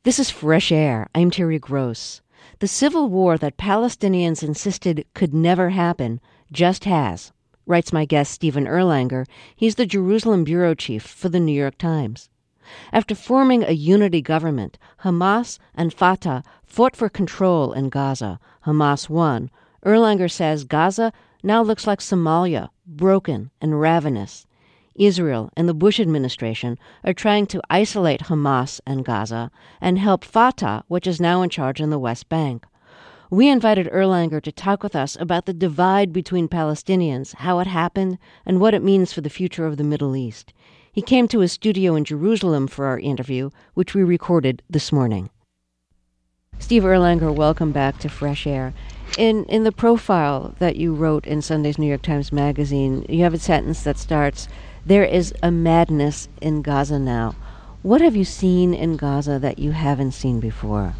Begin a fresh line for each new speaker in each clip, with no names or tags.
This is Fresh Air. I'm Terry Gross. The civil war that Palestinians insisted could never happen just has, writes my guest Stephen Erlanger. He's the Jerusalem bureau chief for the New York Times. After forming a unity government, Hamas and Fatah fought for control in Gaza. Hamas won. Erlanger says Gaza now looks like Somalia, broken and ravenous. Israel and the Bush administration are trying to isolate Hamas and Gaza and help Fatah, which is now in charge in the West Bank. We invited Erlanger to talk with us about the divide between Palestinians, how it happened, and what it means for the future of the Middle East. He came to his studio in Jerusalem for our interview, which we recorded this morning. Steve Erlanger, welcome back to Fresh Air. In the profile that you wrote in Sunday's New York Times Magazine, you have a sentence that starts, "There is a madness in Gaza now." What have you seen in Gaza that you haven't seen before?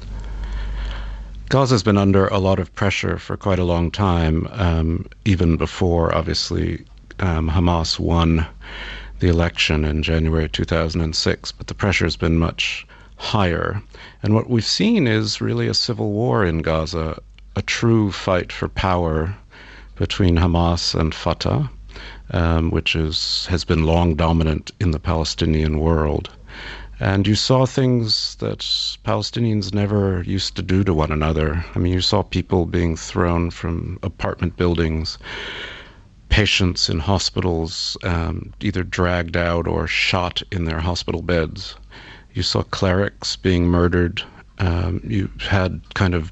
Gaza's been under a lot of pressure for quite a long time, even before, obviously, Hamas won the election in January 2006, but the pressure has been much higher. And what we've seen is really a civil war in Gaza, a true fight for power between Hamas and Fatah, which has been long dominant in the Palestinian world. And you saw things that Palestinians never used to do to one another. I mean, you saw people being thrown from apartment buildings, patients in hospitals either dragged out or shot in their hospital beds. You saw clerics being murdered. You had kind of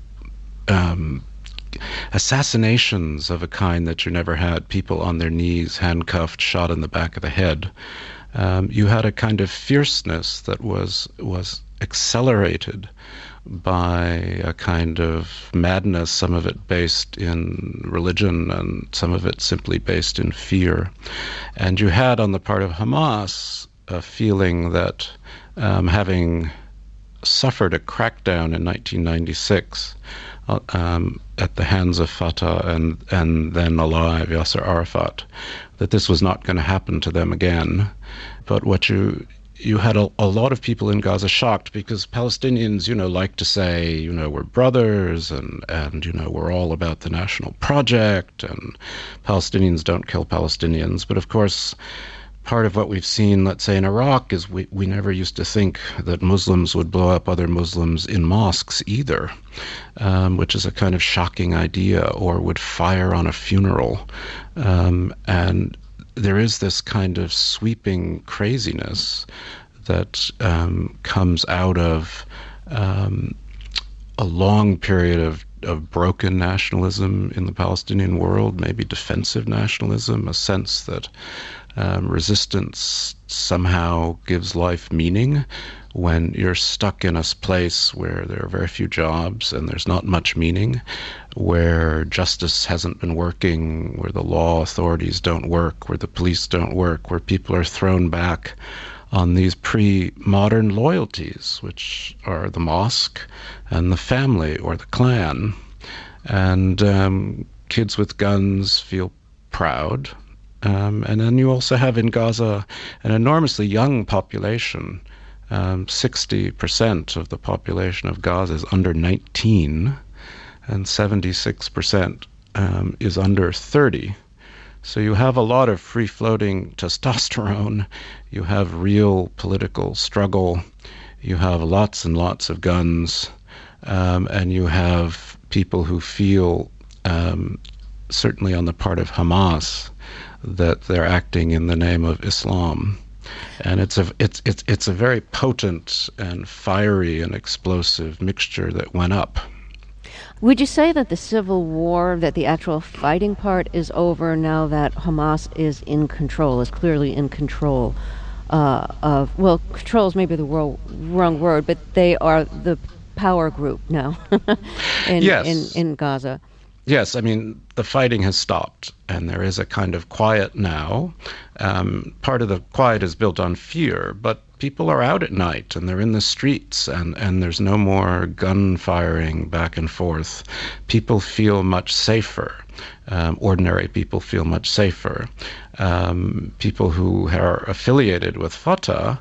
assassinations of a kind that you never had, people on their knees, handcuffed, shot in the back of the head. You had a kind of fierceness that was accelerated by a kind of madness, some of it based in religion and some of it simply based in fear. And you had on the part of Hamas a feeling that having suffered a crackdown in 1996 at the hands of Fatah and then alive Yasser Arafat, that this was not going to happen to them again. But what you had a lot of people in Gaza shocked because Palestinians, like to say, we're brothers and we're all about the national project and Palestinians don't kill Palestinians. But of course, part of what we've seen, let's say in Iraq, is we never used to think that Muslims would blow up other Muslims in mosques either, which is a kind of shocking idea, or would fire on a funeral. And there is this kind of sweeping craziness that comes out of a long period of broken nationalism in the Palestinian world, maybe defensive nationalism, a sense that resistance somehow gives life meaning when you're stuck in a place where there are very few jobs and there's not much meaning, where justice hasn't been working, where the law authorities don't work, where the police don't work, where people are thrown back on these pre-modern loyalties, which are the mosque and the family or the clan. And kids with guns feel proud. And then you also have in Gaza an enormously young population. 60% of the population of Gaza is under 19, and 76% is under 30. So you have a lot of free-floating testosterone. You have real political struggle. You have lots and lots of guns. And you have people who feel, certainly on the part of Hamas, that they're acting in the name of Islam. And it's a very potent and fiery and explosive mixture that went up.
Would you say that the civil war, that the actual fighting part is over now that Hamas is in control, is clearly in control control is maybe the wrong word, but they are the power group now in Gaza?
Yes, I mean, the fighting has stopped, and there is a kind of quiet now. Part of the quiet is built on fear, but people are out at night, and they're in the streets, and there's no more gun firing back and forth. People feel much safer. Ordinary people feel much safer. People who are affiliated with Fatah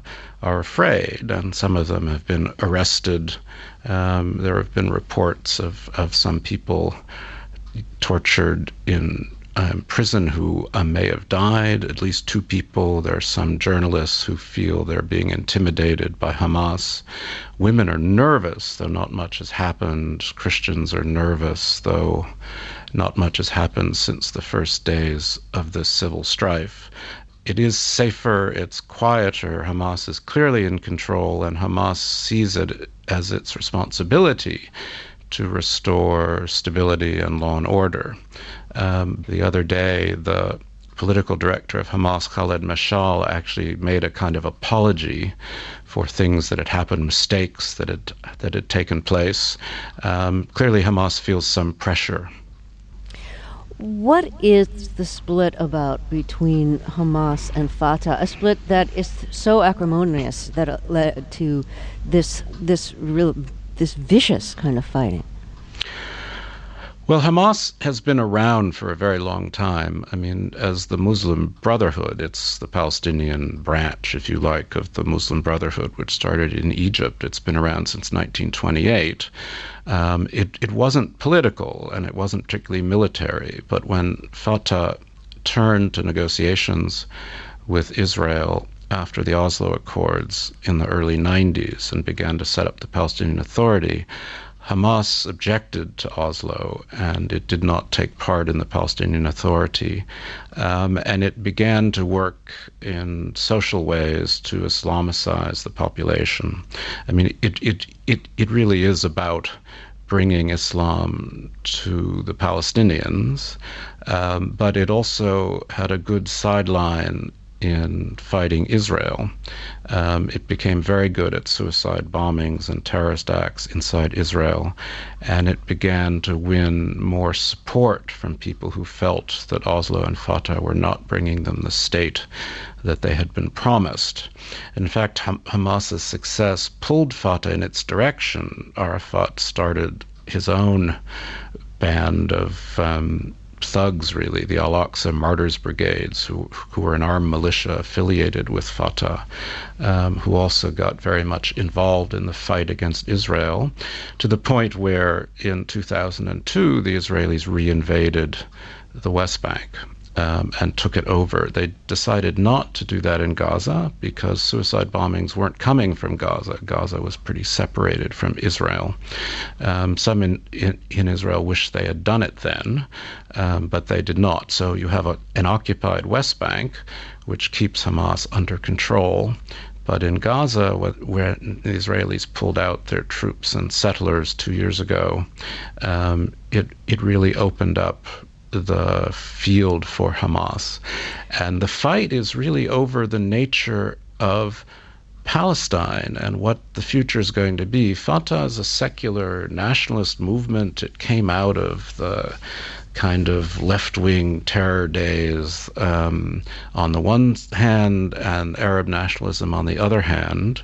are afraid, and some of them have been arrested. There have been reports of some people tortured in prison who may have died, at least 2 people. There are some journalists who feel they're being intimidated by Hamas. Women are nervous, though not much has happened. Christians are nervous, though not much has happened since the first days of this civil strife. It is safer, it's quieter. Hamas is clearly in control, and Hamas sees it as its responsibility to restore stability and law and order. The other day, the political director of Hamas, Khaled Mashal, actually made a kind of apology for things that had happened, mistakes that had taken place. Clearly, Hamas feels some pressure.
What is the split about between Hamas and Fatah? A split that is so acrimonious that it led to this vicious kind of fighting.
Well, Hamas has been around for a very long time. I mean, as the Muslim Brotherhood, it's the Palestinian branch, if you like, of the Muslim Brotherhood, which started in Egypt. It's been around since 1928. It wasn't political, and it wasn't particularly military. But when Fatah turned to negotiations with Israel after the Oslo Accords in the early 90s and began to set up the Palestinian Authority, Hamas objected to Oslo, and it did not take part in the Palestinian Authority. And it began to work in social ways to Islamicize the population. I mean, it really is about bringing Islam to the Palestinians, but it also had a good sideline in fighting Israel. It became very good at suicide bombings and terrorist acts inside Israel, and it began to win more support from people who felt that Oslo and Fatah were not bringing them the state that they had been promised. In fact, Hamas's success pulled Fatah in its direction. Arafat started his own band of thugs, really, the Al-Aqsa Martyrs Brigades, who were an armed militia affiliated with Fatah, who also got very much involved in the fight against Israel, to the point where in 2002 the Israelis reinvaded the West Bank and took it over. They decided not to do that in Gaza because suicide bombings weren't coming from Gaza. Gaza was pretty separated from Israel. Some in Israel wish they had done it then, but they did not. So you have an occupied West Bank, which keeps Hamas under control. But in Gaza, where the Israelis pulled out their troops and settlers 2 years ago, it really opened up the field for Hamas. And the fight is really over the nature of Palestine and what the future is going to be. Fatah is a secular nationalist movement. It came out of the kind of left-wing terror days on the one hand and Arab nationalism on the other hand.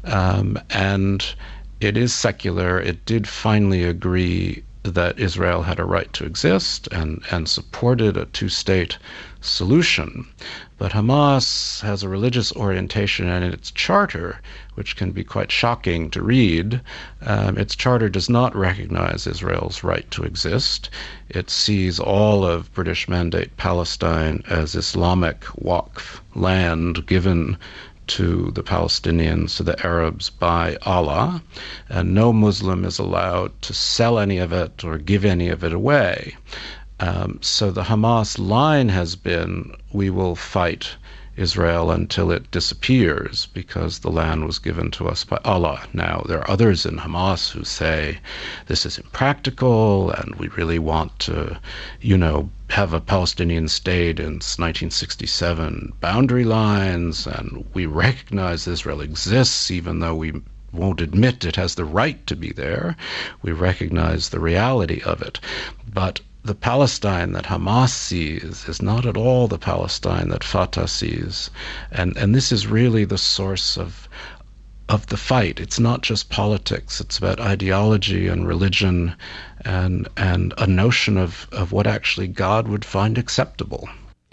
And it is secular. It did finally agree that Israel had a right to exist and supported a two-state solution. But Hamas has a religious orientation, and its charter, which can be quite shocking to read, its charter does not recognize Israel's right to exist. It sees all of British Mandate Palestine as Islamic Waqf land given to the Palestinians, to the Arabs, by Allah, and no Muslim is allowed to sell any of it or give any of it away. So the Hamas line has been, we will fight Israel until it disappears because the land was given to us by Allah. Now, there are others in Hamas who say this is impractical and we really want to, have a Palestinian state in 1967 boundary lines, and we recognize Israel exists even though we won't admit it has the right to be there. We recognize the reality of it. But the Palestine that Hamas sees is not at all the Palestine that Fatah sees. And this is really the source of the fight. It's not just politics. It's about ideology and religion and a notion of what actually God would find acceptable.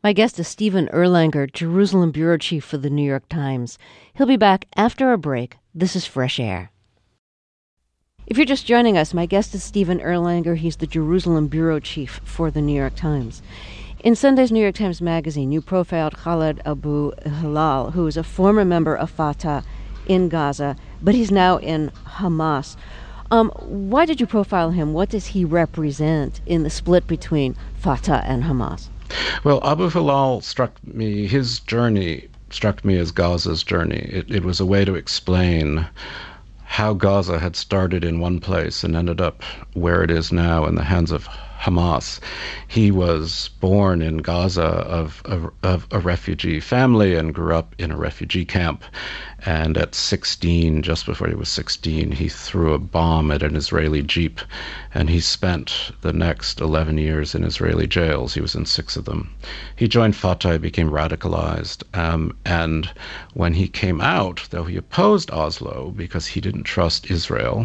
My guest is Stephen Erlanger, Jerusalem bureau chief for the New York Times. He'll be back after a break. This is Fresh Air. If you're just joining us, my guest is Stephen Erlanger. He's the Jerusalem bureau chief for the New York Times. In Sunday's New York Times Magazine, you profiled Khaled Abu Hilal, who is a former member of Fatah in Gaza, but he's now in Hamas. Why did you profile him? What does he represent in the split between Fatah and Hamas?
Well, Abu Hilal his journey struck me as Gaza's journey. It was a way to explain how Gaza had started in one place and ended up where it is now in the hands of Hamas. He was born in Gaza of a refugee family and grew up in a refugee camp. And at 16, just before he was 16, he threw a bomb at an Israeli jeep, and he spent the next 11 years in Israeli jails. He was in 6 of them. He joined Fatah, became radicalized, and when he came out, though he opposed Oslo because he didn't trust Israel,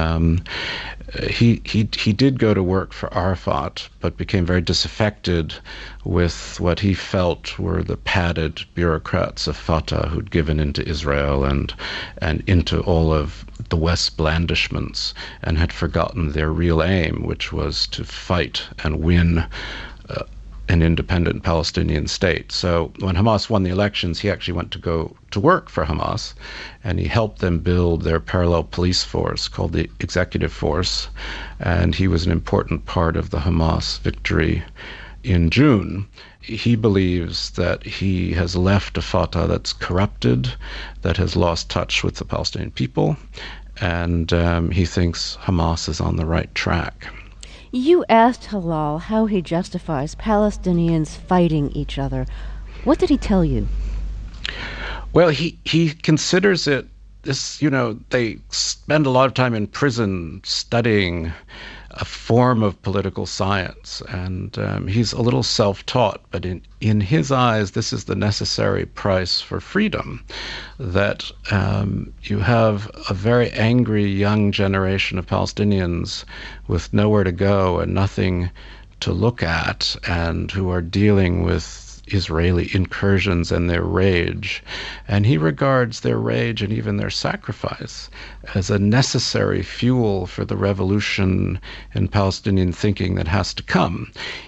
he did go to work for Arafat, but became very disaffected with what he felt were the padded bureaucrats of Fatah who'd given into Israel and into all of the West's blandishments and had forgotten their real aim, which was to fight and win an independent Palestinian state. So when Hamas won the elections, he actually went to go to work for Hamas, and he helped them build their parallel police force called the Executive Force, and he was an important part of the Hamas victory in June. He believes that he has left a Fatah that's corrupted, that has lost touch with the Palestinian people, and he thinks Hamas is on the right track.
You asked Hilal how he justifies Palestinians fighting each other. What did he tell you?
Well, he considers it this, they spend a lot of time in prison studying a form of political science, and he's a little self-taught, but in his eyes, this is the necessary price for freedom, that you have a very angry young generation of Palestinians with nowhere to go and nothing to look at, and who are dealing with Israeli incursions and their rage, and he regards their rage and even their sacrifice as a necessary fuel for the revolution in Palestinian thinking that has to come.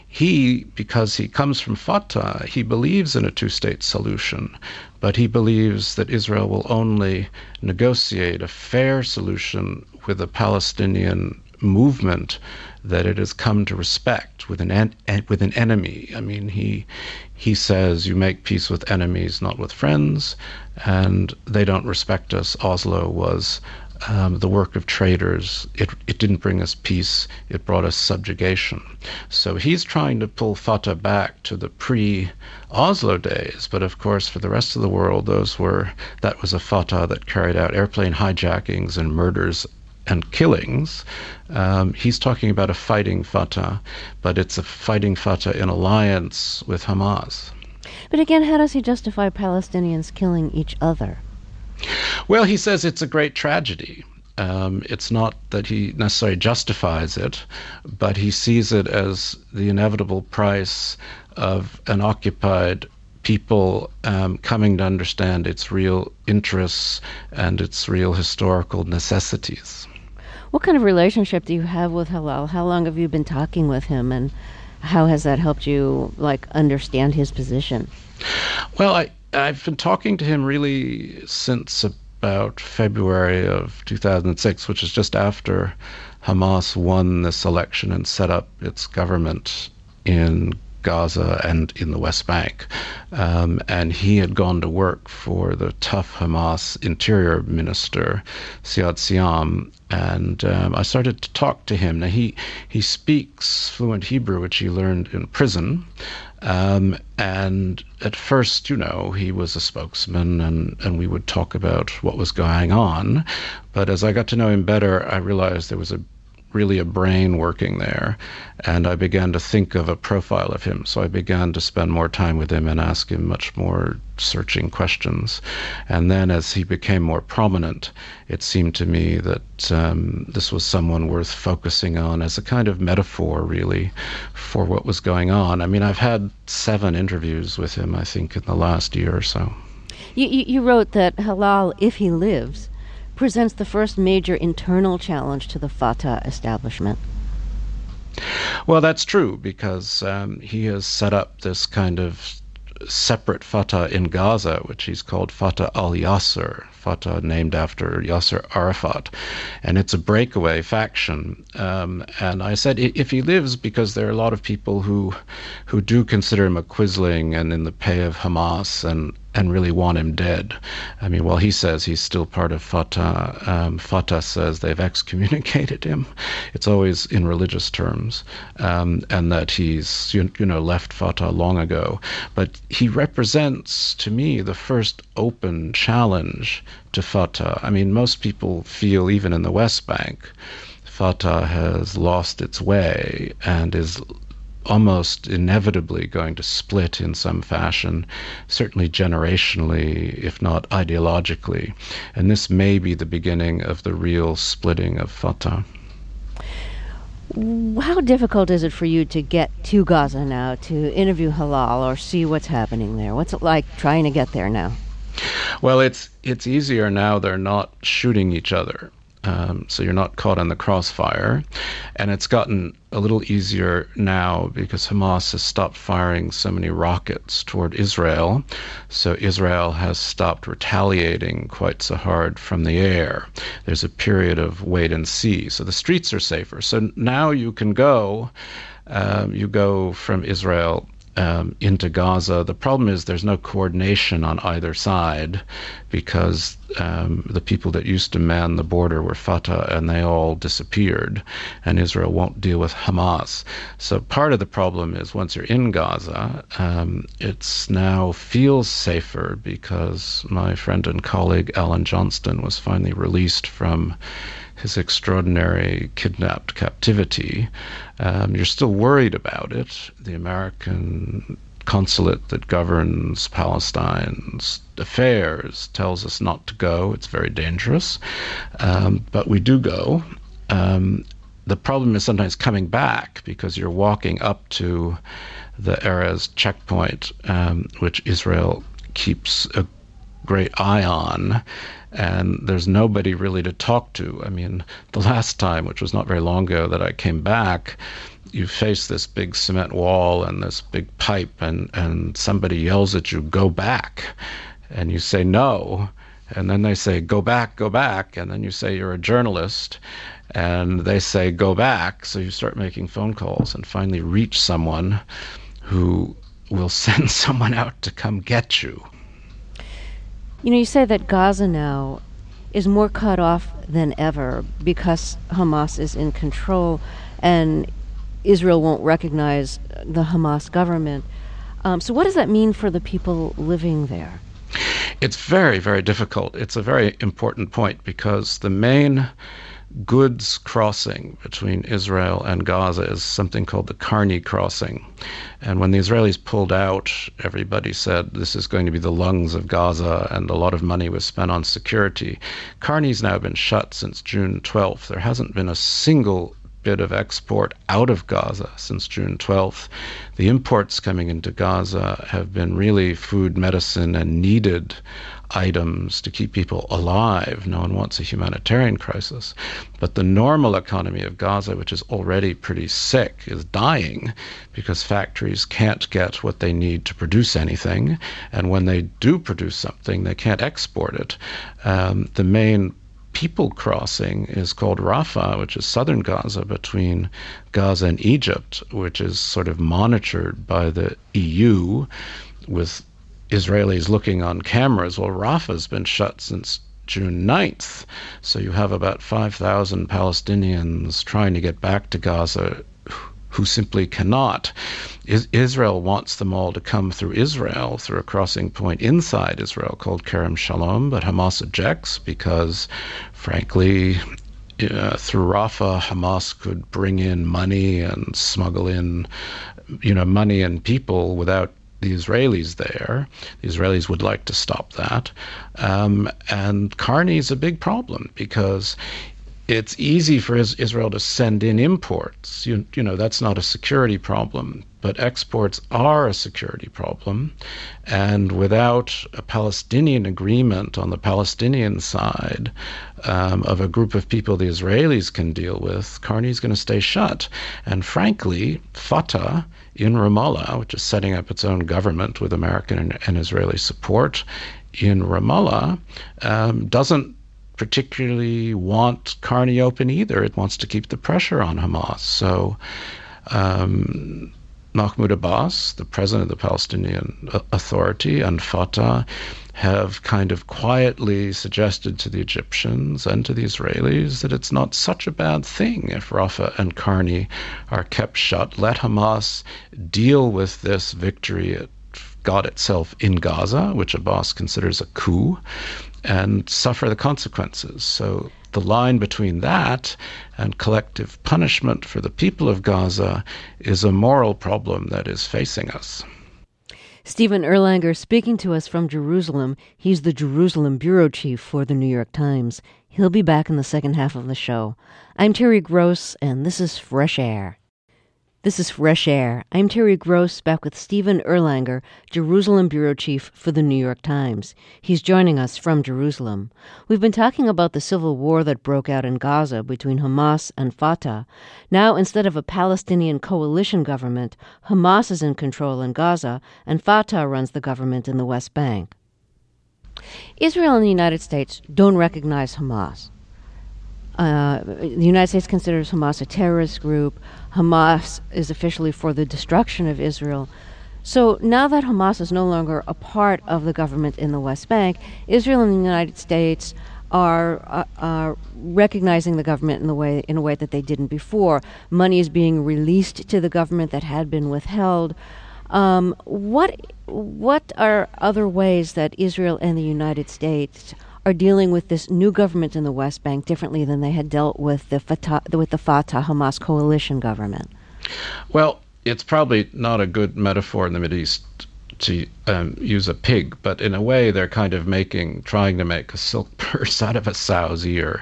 Because he comes from Fatah, he believes in a two-state solution, but he believes that Israel will only negotiate a fair solution with a Palestinian movement that it has come to respect with an enemy. I mean, he says you make peace with enemies, not with friends, and they don't respect us. Oslo was the work of traitors. It didn't bring us peace, it brought us subjugation. So he's trying to pull Fatah back to the pre-Oslo days, but of course for the rest of the world, that was a Fatah that carried out airplane hijackings and murders and killings. He's talking about a fighting Fatah, but it's a fighting Fatah in alliance with Hamas.
But again, how does he justify Palestinians killing each other?
Well, he says it's a great tragedy. It's not that he necessarily justifies it, but he sees it as the inevitable price of an occupied people coming to understand its real interests and its real historical necessities.
What kind of relationship do you have with Hilal? How long have you been talking with him, and how has that helped you understand his position?
Well, I've been talking to him really since about February of 2006, which is just after Hamas won this election and set up its government in Gaza and in the West Bank. And he had gone to work for the tough Hamas interior minister, Siad Siam, and I started to talk to him. Now, he speaks fluent Hebrew, which he learned in prison, and at first, he was a spokesman, and we would talk about what was going on. But as I got to know him better, I realized there was a really a brain working there. And I began to think of a profile of him. So I began to spend more time with him and ask him much more searching questions. And then as he became more prominent, it seemed to me that this was someone worth focusing on as a kind of metaphor, really, for what was going on. I mean, I've had 7 interviews with him, I think, in the last year or so.
You wrote that Hilal, if he lives, presents the first major internal challenge to the Fatah establishment.
Well, that's true, because he has set up this kind of separate Fatah in Gaza, which he's called Fatah al-Yasser, Fatah named after Yasser Arafat, and it's a breakaway faction. And I said, if he lives, because there are a lot of people who do consider him a quisling and in the pay of Hamas and really want him dead. I mean, while he says he's still part of Fatah, Fatah says they've excommunicated him. It's always in religious terms, and that he's left Fatah long ago. But he represents, to me, the first open challenge to Fatah. I mean, most people feel, even in the West Bank, Fatah has lost its way and is almost inevitably going to split in some fashion, certainly generationally, if not ideologically. And this may be the beginning of the real splitting of Fatah.
How difficult is it for you to get to Gaza now, to interview Hilal or see what's happening there? What's it like trying to get there now?
Well, it's easier now. They're not shooting each other. So you're not caught in the crossfire. And it's gotten a little easier now because Hamas has stopped firing so many rockets toward Israel. So Israel has stopped retaliating quite so hard from the air. There's a period of wait and see. So the streets are safer. So now you can go, you go from Israel into Gaza. The problem is there's no coordination on either side because the people that used to man the border were Fatah and they all disappeared, and Israel won't deal with Hamas. So part of the problem is once you're in Gaza, it's now feels safer because my friend and colleague Alan Johnston was finally released from his extraordinary kidnapped captivity. You're still worried about it. The American consulate that governs Palestine's affairs tells us not to go. It's very dangerous. But we do go. The problem is sometimes coming back because you're walking up to the Erez checkpoint, which Israel keeps a great eye on, and there's nobody really to talk to. I mean, the last time, which was not very long ago, that I came back, you face this big cement wall and this big pipe, and somebody yells at you, "Go back," and you say no, and then they say, "Go back," and then you say you're a journalist, and they say, "Go back," so you start making phone calls and finally reach someone who will send someone out to come get you.
You say that Gaza now is more cut off than ever because Hamas is in control and Israel won't recognize the Hamas government. So what does that mean for the people living there?
It's very, very difficult. It's a very important point because the main goods crossing between Israel and Gaza is something called the Karni crossing. And when the Israelis pulled out, everybody said this is going to be the lungs of Gaza, and a lot of money was spent on security. Karni's now been shut since June 12th. There hasn't been a single bit of export out of Gaza since June 12th. The imports coming into Gaza have been really food, medicine, and needed items to keep people alive. No one wants a humanitarian crisis. But the normal economy of Gaza, which is already pretty sick, is dying because factories can't get what they need to produce anything. And when they do produce something, they can't export it. The main people crossing is called Rafah, which is southern Gaza between Gaza and Egypt, which is sort of monitored by the EU with Israelis looking on cameras. Well, Rafah's been shut since June 9th, so you have about 5,000 Palestinians trying to get back to Gaza who simply cannot. Israel wants them all to come through Israel, through a crossing point inside Israel called Kerem Shalom, but Hamas objects because, frankly, through Rafah, Hamas could bring in money and smuggle in, money and people without the Israelis there. The Israelis would like to stop that. And Carney is a big problem because it's easy for Israel to send in imports. That's not a security problem, but exports are a security problem. And without a Palestinian agreement on the Palestinian side of a group of people the Israelis can deal with, Carney's going to stay shut. And frankly, Fatah in Ramallah, which is setting up its own government with American and Israeli support in Ramallah, doesn't particularly want Carney open either. It wants to keep the pressure on Hamas. So Mahmoud Abbas, the president of the Palestinian Authority, and Fatah have kind of quietly suggested to the Egyptians and to the Israelis that it's not such a bad thing if Rafah and Carney are kept shut. Let Hamas deal with this victory it got itself in Gaza, which Abbas considers a coup, and suffer the consequences. So the line between that and collective punishment for the people of Gaza is a moral problem that is facing us.
Stephen Erlanger speaking to us from Jerusalem. He's the Jerusalem bureau chief for the New York Times. He'll be back in the second half of the show. I'm Terry Gross, and this is Fresh Air. This is Fresh Air. I'm Terry Gross, back with Stephen Erlanger, Jerusalem bureau chief for the New York Times. He's joining us from Jerusalem. We've been talking about the civil war that broke out in Gaza between Hamas and Fatah. Now, instead of a Palestinian coalition government, Hamas is in control in Gaza, and Fatah runs the government in the West Bank. Israel and the United States don't recognize Hamas. The United States considers Hamas a terrorist group. Hamas is officially for the destruction of Israel. So now that Hamas is no longer a part of the government in the West Bank, Israel and the United States are recognizing the government in a way that they didn't before. Money is being released to the government that had been withheld. What are other ways that Israel and the United States are dealing with this new government in the West Bank differently than they had dealt with the Fatah-Hamas coalition government?
Well, it's probably not a good metaphor in the Middle East to use a pig, but in a way they're kind of trying to make a silk purse out of a sow's ear.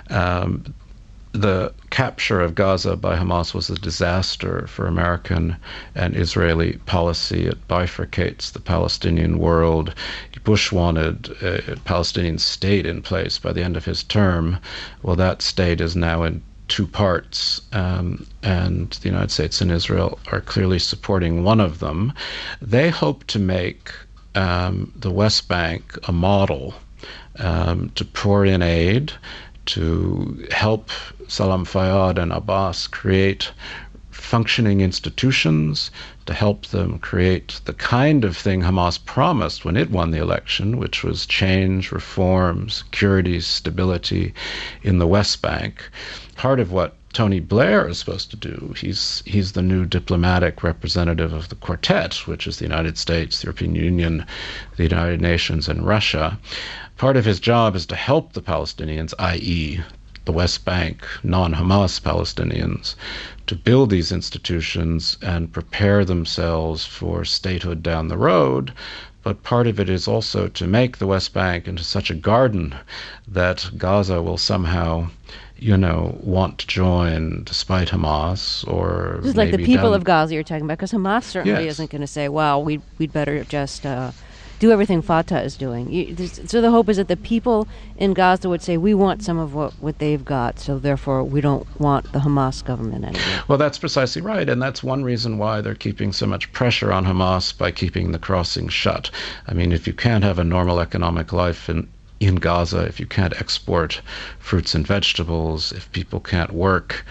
The capture of Gaza by Hamas was a disaster for American and Israeli policy. It bifurcates the Palestinian world. Bush wanted a Palestinian state in place by the end of his term. Well, that state is now in two parts, and the United States and Israel are clearly supporting one of them. They hope to make the West Bank a model to pour in aid, to help Salam Fayyad and Abbas create functioning institutions, to help them create the kind of thing Hamas promised when it won the election, which was change, reform, security, stability in the West Bank. Part of what Tony Blair is supposed to do, he's the new diplomatic representative of the Quartet, which is the United States, the European Union, the United Nations, and Russia. Part of his job is to help the Palestinians, i.e., the West Bank, non-Hamas Palestinians, to build these institutions and prepare themselves for statehood down the road. But part of it is also to make the West Bank into such a garden that Gaza will somehow, want to join despite Hamas, or
just like the people of Gaza you're talking about, because Hamas certainly isn't going to say, well, we'd better just do everything Fatah is doing. So the hope is that the people in Gaza would say, we want some of what they've got, so therefore we don't want the Hamas government anymore.
Well, that's precisely right, and that's one reason why they're keeping so much pressure on Hamas by keeping the crossing shut. I mean, if you can't have a normal economic life in Gaza, if you can't export fruits and vegetables, if people can't work,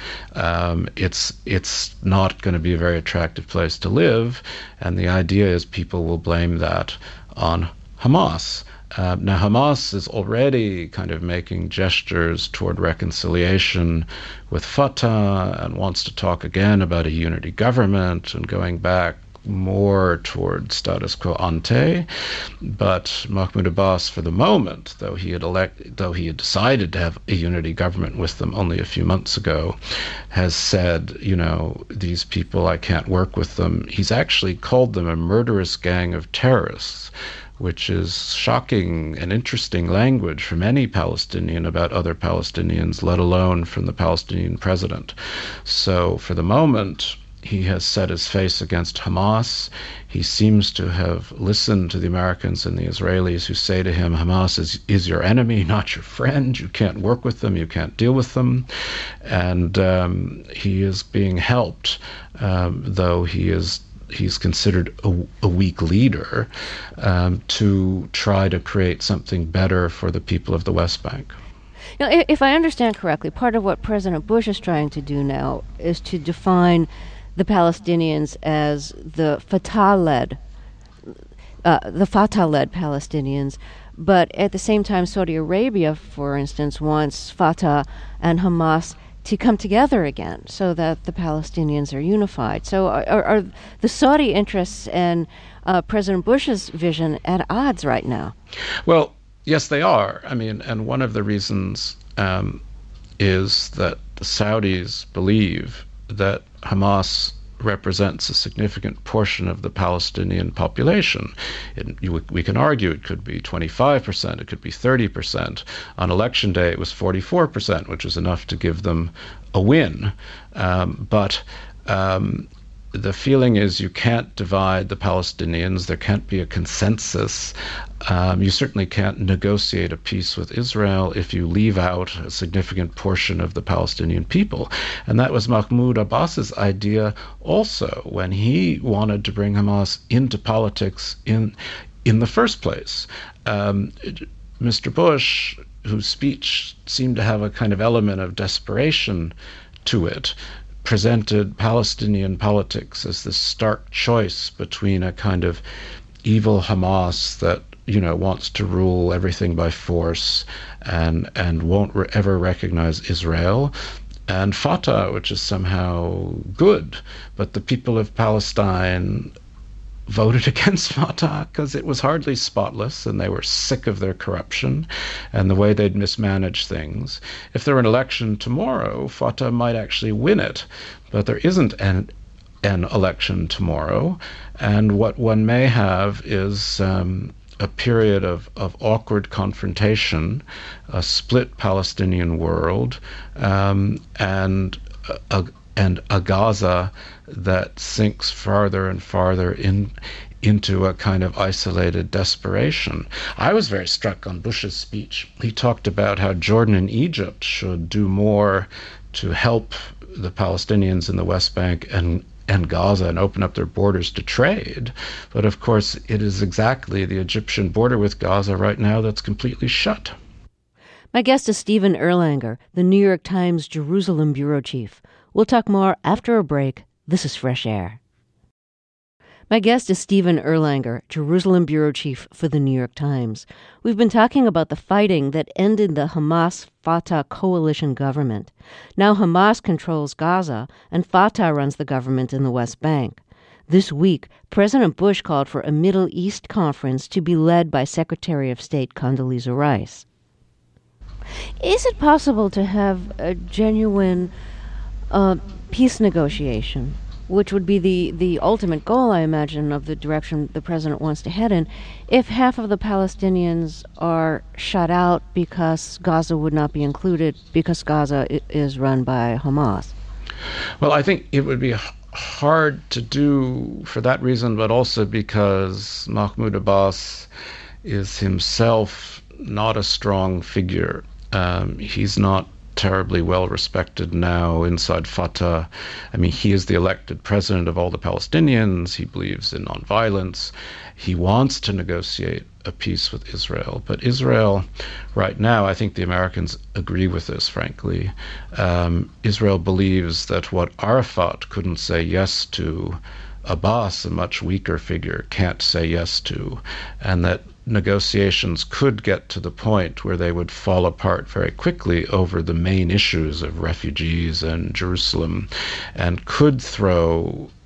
it's not going to be a very attractive place to live. And the idea is people will blame that on Hamas. Now, Hamas is already kind of making gestures toward reconciliation with Fatah and wants to talk again about a unity government and going back more toward status quo ante. But Mahmoud Abbas, for the moment, though he had decided to have a unity government with them only a few months ago, has said, these people, I can't work with them. He's actually called them a murderous gang of terrorists, which is shocking and interesting language from any Palestinian about other Palestinians, let alone from the Palestinian president. So for the moment, he has set his face against Hamas. He seems to have listened to the Americans and the Israelis who say to him, Hamas is your enemy, not your friend. You can't work with them. You can't deal with them. And he is being helped, though he's considered a weak leader, to try to create something better for the people of the West Bank.
Now, if I understand correctly, part of what President Bush is trying to do now is to define the Palestinians as the Fatah-led Palestinians, but at the same time, Saudi Arabia, for instance, wants Fatah and Hamas to come together again so that the Palestinians are unified. So are the Saudi interests and President Bush's vision at odds right now?
Well, yes, they are. I mean, and one of the reasons is that the Saudis believe that Hamas represents a significant portion of the Palestinian population. We can argue it could be 25%, it could be 30%. On election day, it was 44%, which was enough to give them a win. But the feeling is you can't divide the Palestinians. There can't be a consensus. You certainly can't negotiate a peace with Israel if you leave out a significant portion of the Palestinian people. And that was Mahmoud Abbas's idea also when he wanted to bring Hamas into politics in the first place. Mr. Bush, whose speech seemed to have a kind of element of desperation to it, presented Palestinian politics as this stark choice between a kind of evil Hamas that wants to rule everything by force and won't ever recognize Israel, and Fatah, which is somehow good, but the people of Palestine voted against Fatah because it was hardly spotless and they were sick of their corruption and the way they'd mismanaged things. If there were an election tomorrow, Fatah might actually win it, but there isn't an election tomorrow, and what one may have is a period of awkward confrontation, a split Palestinian world, and a Gaza that sinks farther and farther into a kind of isolated desperation. I was very struck on Bush's speech. He talked about how Jordan and Egypt should do more to help the Palestinians in the West Bank and Gaza and open up their borders to trade. But of course, it is exactly the Egyptian border with Gaza right now that's completely shut.
My guest is Stephen Erlanger, the New York Times Jerusalem bureau chief. We'll talk more after a break. This is Fresh Air. My guest is Stephen Erlanger, Jerusalem bureau chief for the New York Times. We've been talking about the fighting that ended the Hamas-Fatah coalition government. Now Hamas controls Gaza, and Fatah runs the government in the West Bank. This week, President Bush called for a Middle East conference to be led by Secretary of State Condoleezza Rice. Is it possible to have a genuine peace negotiation, which would be the ultimate goal, I imagine, of the direction the president wants to head in, if half of the Palestinians are shut out because Gaza would not be included because Gaza is run by Hamas?
Well, I think it would be hard to do for that reason, but also because Mahmoud Abbas is himself not a strong figure. He's not terribly well respected now inside Fatah. I mean, he is the elected president of all the Palestinians. He believes in nonviolence. He wants to negotiate a peace with Israel. But Israel, right now, I think the Americans agree with this, frankly. Israel believes that what Arafat couldn't say yes to, Abbas, a much weaker figure, can't say yes to, and that negotiations could get to the point where they would fall apart very quickly over the main issues of refugees and Jerusalem, and could throw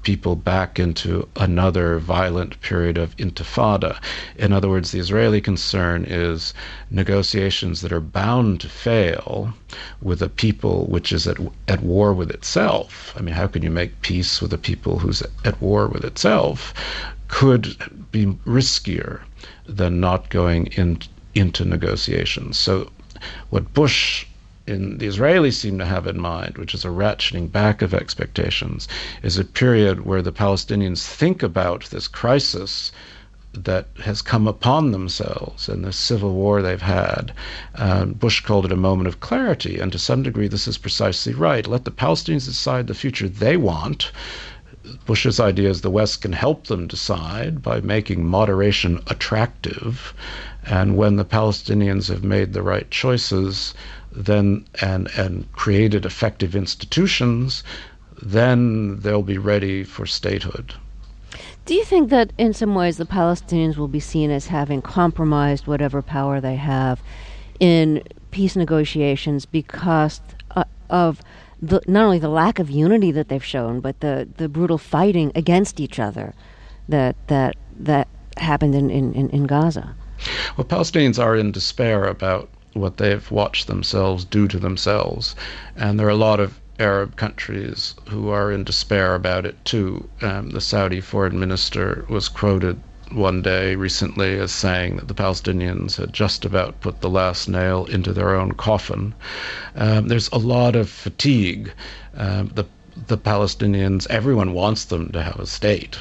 people back into another violent period of intifada. In other words, the Israeli concern is negotiations that are bound to fail with a people which is at war with itself. I mean, how can you make peace with a people who's at war with itself? Could be riskier than not going into negotiations. So what Bush and the Israelis seem to have in mind, which is a ratcheting back of expectations, is a period where the Palestinians think about this crisis that has come upon themselves and the civil war they've had. Bush called it a moment of clarity, and to some degree this is precisely right. Let the Palestinians decide the future they want. Bush's idea is the West can help them decide by making moderation attractive, and when the Palestinians have made the right choices, then and created effective institutions, then they'll be ready for statehood.
Do you think that in some ways the Palestinians will be seen as having compromised whatever power they have in peace negotiations because of not only the lack of unity that they've shown, but the brutal fighting against each other that happened in Gaza?
Well, Palestinians are in despair about what they've watched themselves do to themselves. And there are a lot of Arab countries who are in despair about it too. The Saudi foreign minister was quoted one day recently as saying that the Palestinians had just about put the last nail into their own coffin. There's a lot of fatigue. The Palestinians, everyone wants them to have a state.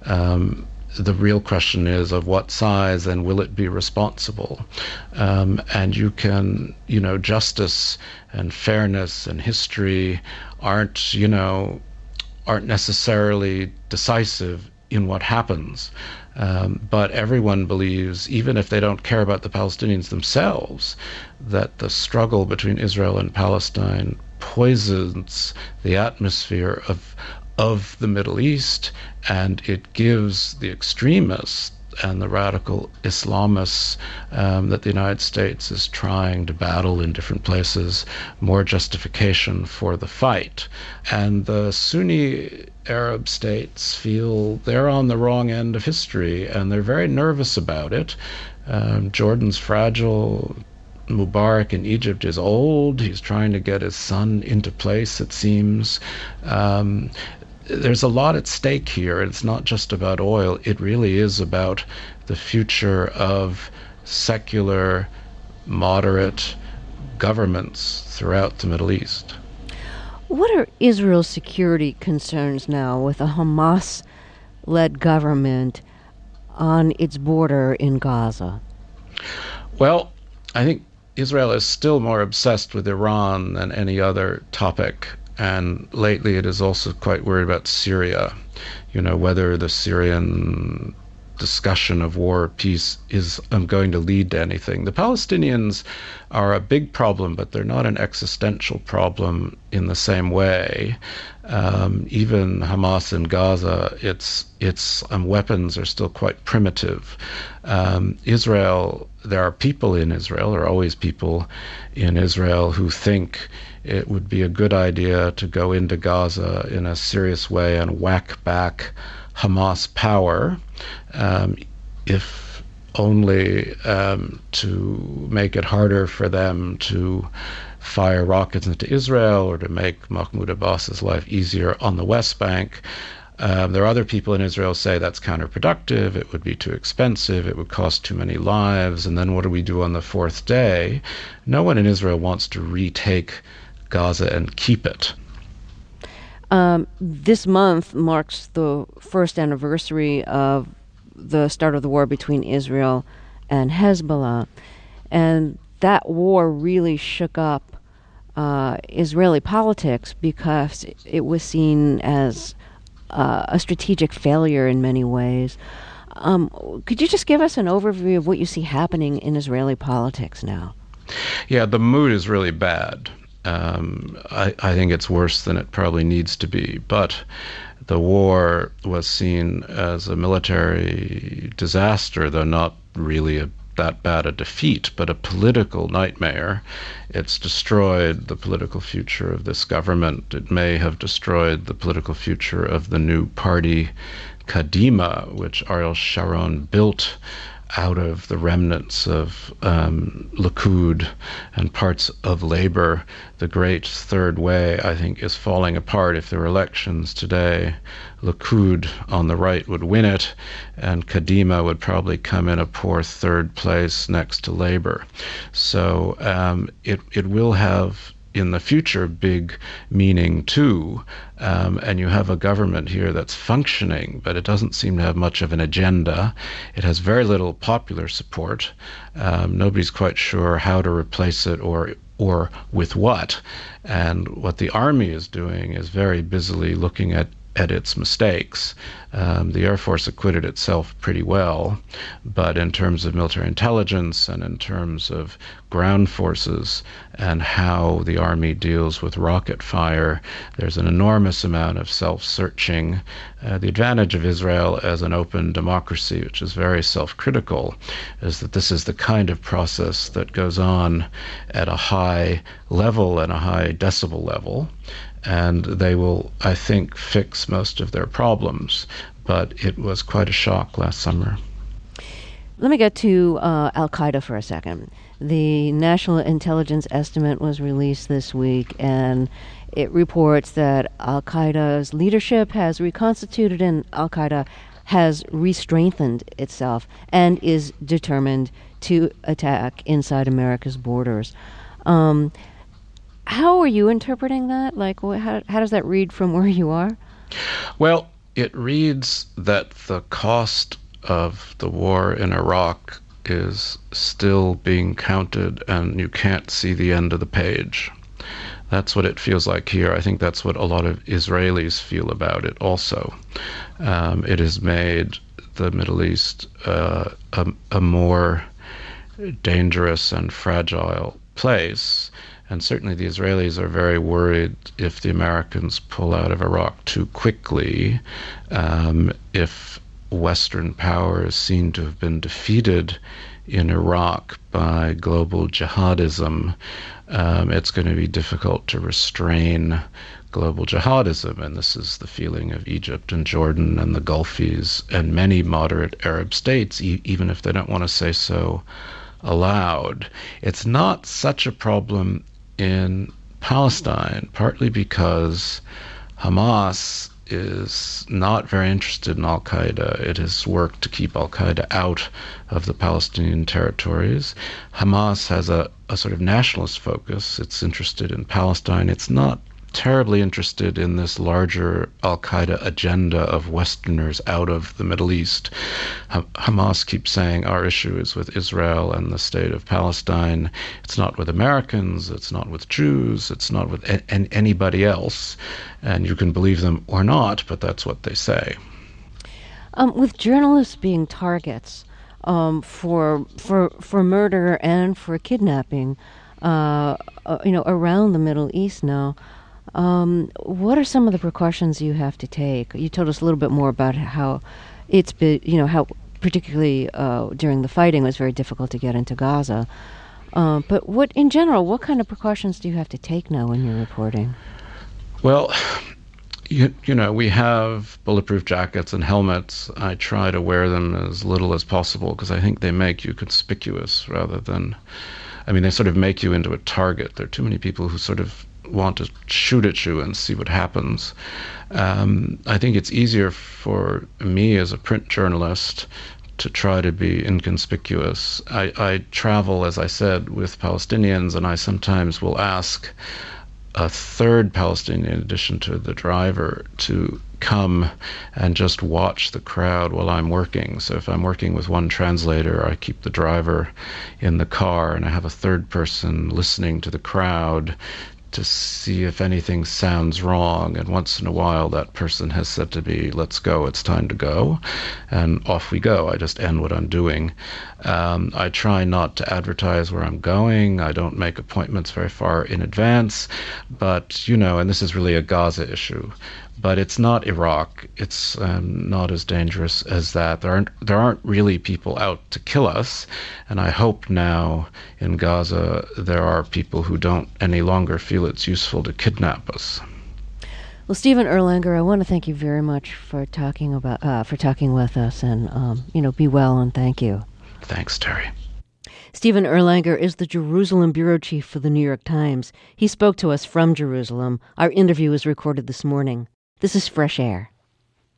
The real question is of what size and will it be responsible? And you can, justice and fairness and history aren't necessarily decisive in what happens. But everyone believes, even if they don't care about the Palestinians themselves, that the struggle between Israel and Palestine poisons the atmosphere of the Middle East, and it gives the extremists and the radical Islamists that the United States is trying to battle in different places more justification for the fight. And the Sunni Arab states feel they're on the wrong end of history, and they're very nervous about it. Jordan's fragile. Mubarak in Egypt is old. He's trying to get his son into place, it seems. There's a lot at stake here. It's not just about oil. It really is about the future of secular, moderate governments throughout the Middle East.
What are Israel's security concerns now with a Hamas-led government on its border in Gaza?
Well, I think Israel is still more obsessed with Iran than any other topic. And lately it is also quite worried about Syria, whether the Syrian discussion of war or peace is going to lead to anything. The Palestinians are a big problem, but they're not an existential problem in the same way. Even Hamas in Gaza, its weapons are still quite primitive. Israel, there are people in Israel, there are always people in Israel who think it would be a good idea to go into Gaza in a serious way and whack back Hamas power, if only to make it harder for them to fire rockets into Israel or to make Mahmoud Abbas's life easier on the West Bank. There are other people in Israel say that's counterproductive, it would be too expensive, it would cost too many lives, and then what do we do on the fourth day? No one in Israel wants to retake Gaza and keep it.
This month marks the first anniversary of the start of the war between Israel and Hezbollah, and that war really shook up Israeli politics because it was seen as a strategic failure in many ways. Could you just give us an overview of what you see happening in Israeli politics now?
Yeah, the mood is really bad. I think it's worse than it probably needs to be, but the war was seen as a military disaster, though not really a that bad a defeat, but a political nightmare. It's destroyed the political future of this government. It may have destroyed the political future of the new party, Kadima, which Ariel Sharon built out of the remnants of Likud and parts of Labor. The great third way, I think, is falling apart. If there were elections today, Likud on the right would win it, and Kadima would probably come in a poor third place next to Labor. So it will have in the future big meaning too, and you have a government here that's functioning, but it doesn't seem to have much of an agenda. It has very little popular support. Nobody's quite sure how to replace it or with what. And what the army is doing is very busily looking at its mistakes. The Air Force acquitted itself pretty well, but in terms of military intelligence and in terms of ground forces and how the army deals with rocket fire, there's an enormous amount of self-searching. The advantage of Israel as an open democracy, which is very self-critical, is that this is the kind of process that goes on at a high level and a high decibel level. And they will, I think, fix most of their problems. But it was quite a shock last summer.
Let me get to Al-Qaeda for a second. The National Intelligence Estimate was released this week, and it reports that Al-Qaeda's leadership has reconstituted and Al-Qaeda has re-strengthened itself and is determined to attack inside America's borders. How are you interpreting that? Like, how does that read from where you are?
Well, it reads that the cost of the war in Iraq is still being counted, and you can't see the end of the page. That's what it feels like here. I think that's what a lot of Israelis feel about it also. It has made the Middle East a more dangerous and fragile place. And certainly the Israelis are very worried if the Americans pull out of Iraq too quickly, if Western powers seem to have been defeated in Iraq by global jihadism, it's going to be difficult to restrain global jihadism. And this is the feeling of Egypt and Jordan and the Gulfies and many moderate Arab states, even if they don't want to say so aloud. It's not such a problem in Palestine, partly because Hamas is not very interested in Al-Qaeda. It has worked to keep Al-Qaeda out of the Palestinian territories. Hamas has a sort of nationalist focus. It's interested in Palestine. It's not terribly interested in this larger Al-Qaeda agenda of Westerners out of the Middle East. Hamas keeps saying our issue is with Israel and the state of Palestine. It's not with Americans, it's not with Jews, it's not with anybody else. And you can believe them or not, but that's what they say.
With journalists being targets for murder and for kidnapping, around the Middle East now, what are some of the precautions you have to take? You told us a little bit more about how it's been, how particularly during the fighting it was very difficult to get into Gaza. But what kind of precautions do you have to take now when you're reporting?
Well, we have bulletproof jackets and helmets. I try to wear them as little as possible because I think they make you conspicuous rather than, they sort of make you into a target. There are too many people who sort of want to shoot at you and see what happens. I think it's easier for me as a print journalist to try to be inconspicuous. I travel, as I said, with Palestinians, and I sometimes will ask a third Palestinian, in addition to the driver, to come and just watch the crowd while I'm working. So if I'm working with one translator, I keep the driver in the car, and I have a third person listening to the crowd to see if anything sounds wrong. And once in a while, that person has said to me, let's go, it's time to go. And off we go. I just end what I'm doing. I try not to advertise where I'm going. I don't make appointments very far in advance. But, and this is really a Gaza issue. but it's not Iraq. It's not as dangerous as that. There aren't really people out to kill us, and I hope now in Gaza there are people who don't any longer feel it's useful to kidnap us.
Well, Stephen Erlanger, I want to thank you very much for talking with us, and be well, and thank you.
Thanks, Terry.
Stephen Erlanger is the Jerusalem bureau chief for the New York Times. He spoke to us from Jerusalem. Our interview was recorded this morning. This is Fresh Air.